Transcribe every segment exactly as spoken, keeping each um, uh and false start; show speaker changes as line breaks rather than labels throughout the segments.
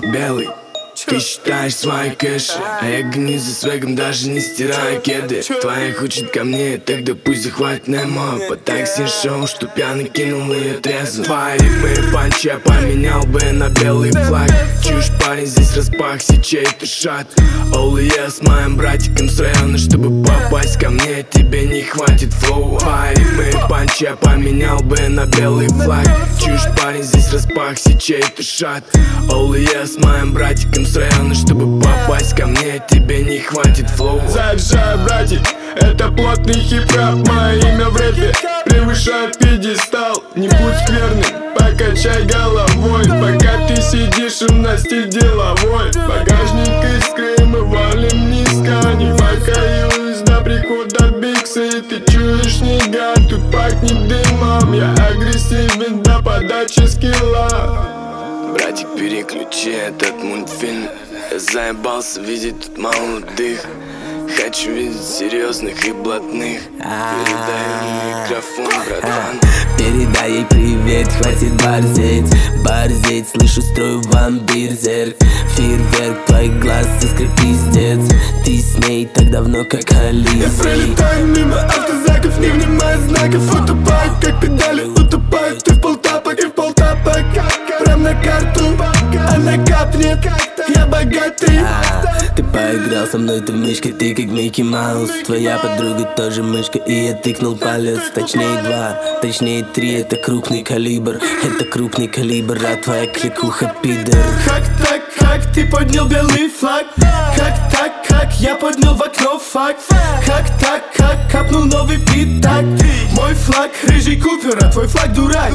ходишь белый. Ты считаешь свои кэши, а я гоню за свегом, даже не стирая кеды. Твоя хочет ко мне, тогда пусть захватит Немо. По такси шоу, чтоб я накинул ее трезво. Твои ритмы панчи я поменял бы на белый флаг. Чушь, парень, здесь распахся чей-то шат. All я с моим братиком с района, чтобы попасть ко мне, тебе не хватит флоу. Твои ритмы панчи я поменял бы на белый флаг. Чушь, парень, здесь распахся чей-то шат. All я с моим братиком с района, чтобы попасть ко мне, тебе не хватит флоу.
Заезжай, братик, это плотный хип-хап. Мое имя в рэпе превышает пьедестал. Не будь скверным, покачай головой, пока ты сидишь, у нас стиль деловой. Багажник искры, мы валим низко. Не покаюсь до прихода биксы. Ты чуешь, нига, тут пахнет дымом. Я агрессивен до подачи скилла.
Братик, переключи этот мультфильм. Я заебался видеть тут молодых. Хочу видеть серьезных и блатных. Передай микрофон, братан.
Передай ей привет, хватит борзеть. Борзеть, слышу, строю вам бирзерк. Фейерверк, твоих глаз искры пиздец. Ты с ней так давно, как Алиса.
Я пролетаю мимо автозаков, не внимая знаков. Утопаю, как педали, утопаю. Ты в полтапок и в полтапок. Прям на карту, она капнет. Я богатый.
а, Ты поиграл со мной, ты в мышке, ты как Микки Маус. Твоя подруга тоже мышка, и я тыкнул палец. Точнее два, точнее три, это крупный калибр. Это крупный калибр, а твоя кликуха пидор.
Как так, как ты поднял белый флаг? Как так, как я поднял в окно факт? Как так, как капнул новый бит? Так, мой флаг рыжий Купер, а твой флаг дурак.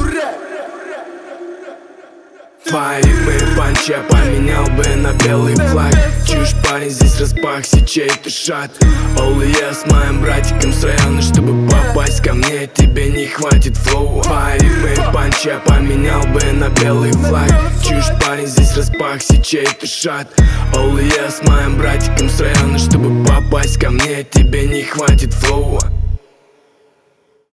Твои ритмы панчи я поменял бы на белый флаг. Чушь, парень, здесь распахся чей-то шат. All я с моим братиком с района, чтобы попасть ко мне, тебе не хватит флоу. Твои ритмы панчи я поменял бы на белый флаг. Чушь, парень, здесь распахся чей-то шат. All я с моим братиком с района, чтобы попасть ко мне, тебе не хватит флоу.